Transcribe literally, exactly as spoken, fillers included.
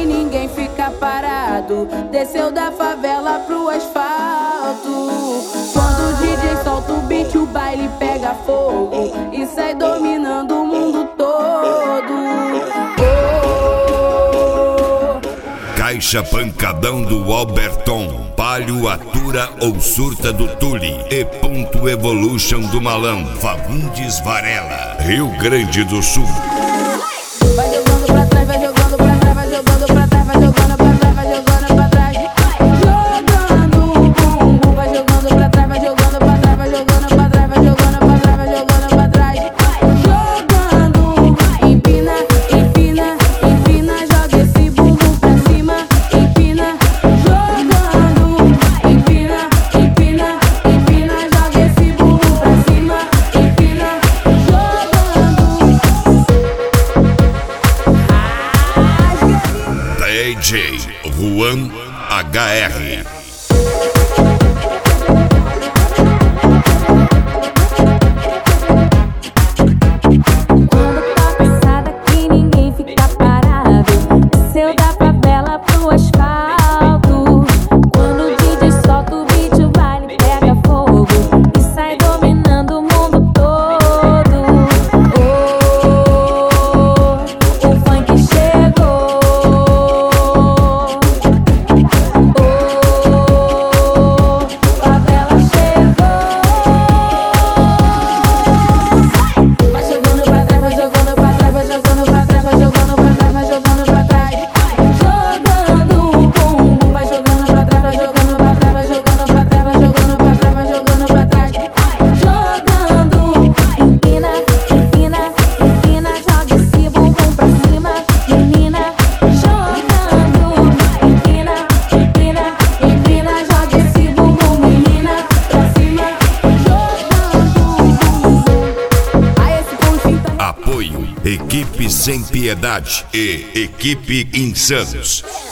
ninguém fica parado. Desceu da favela pro asfalto. Quando o D J solta o beat, o baile pega fogo e sai dominando o mundo todo. Oh. Caixa pancadão do Alberton, Palio Atura ou surta do Tule e ponto Evolution do Malão, Fagundes Varela, Rio Grande do Sul. Vai jogando pra trás, vai jogando pra trás, vai jogando pra trás, vai jogando pra trás, vai jogando pra trás. Jogando o bumbum, vai jogando pra trás, vai jogando pra trás, vai jogando pra trás, vai jogando pra trás, vai jogando pra trás. Jogando, empina, empina, empina, joga esse bumbum pra cima, empina. Jogando, empina, empina, empina, joga esse bumbum pra cima, empina. D J Juan H R. Quando tá pensada que ninguém fica parado, desceu da favela pro asfalto. Quando o D J solta o beat, o baile pega fogo e sai dominando o mundo todo. Oh, o funk chegou. Oh, favela chegou. Vai jogando pra trás, vai jogando pra trás, vai jogando pra trás, vai jogando pra trás, vai jogando pra trás. Jogando o bumbum, vai jogando pra trás, vai jogando pra trás, vai jogando pra trás, vai jogando pra trás, vai jogando pra trás. Jogando, empina, empina, empina, joga esse bumbum pra cima, menina. Jogando, empina, empina, empina, joga esse bumbum, menina, pra cima. Jogando o bumbum. Aí esse pontinho tá. Apoio Equipe Sem Piedade e Equipe Insanos.